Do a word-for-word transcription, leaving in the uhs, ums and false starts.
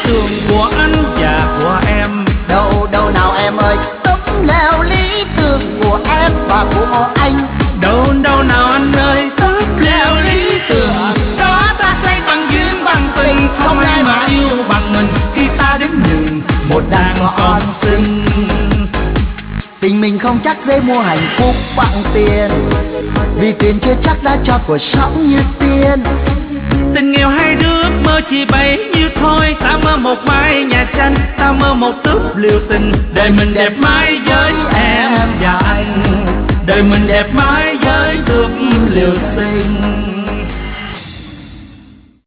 tưởng của anh và của em. Đâu đâu nào em ơi, tấm leo lý tưởng của em và của anh. Đâu đâu nào anh ơi, tấm leo lý tưởng đó ta xây bằng duyên bằng tình, không ai mà yêu bằng mình khi ta đến nhường một đàn con xinh. Tình mình không chắc dễ mua hạnh phúc bằng tiền, vì tiền chưa chắc đã cho cuộc sống như tiên. Tình nghèo hai đứa mơ chỉ bấy nhiêu thôi, ta mơ một mái nhà tranh, ta mơ một túp liều tình. Đời mình đẹp mãi với em và anh, đời mình đẹp mãi với túp liều tình.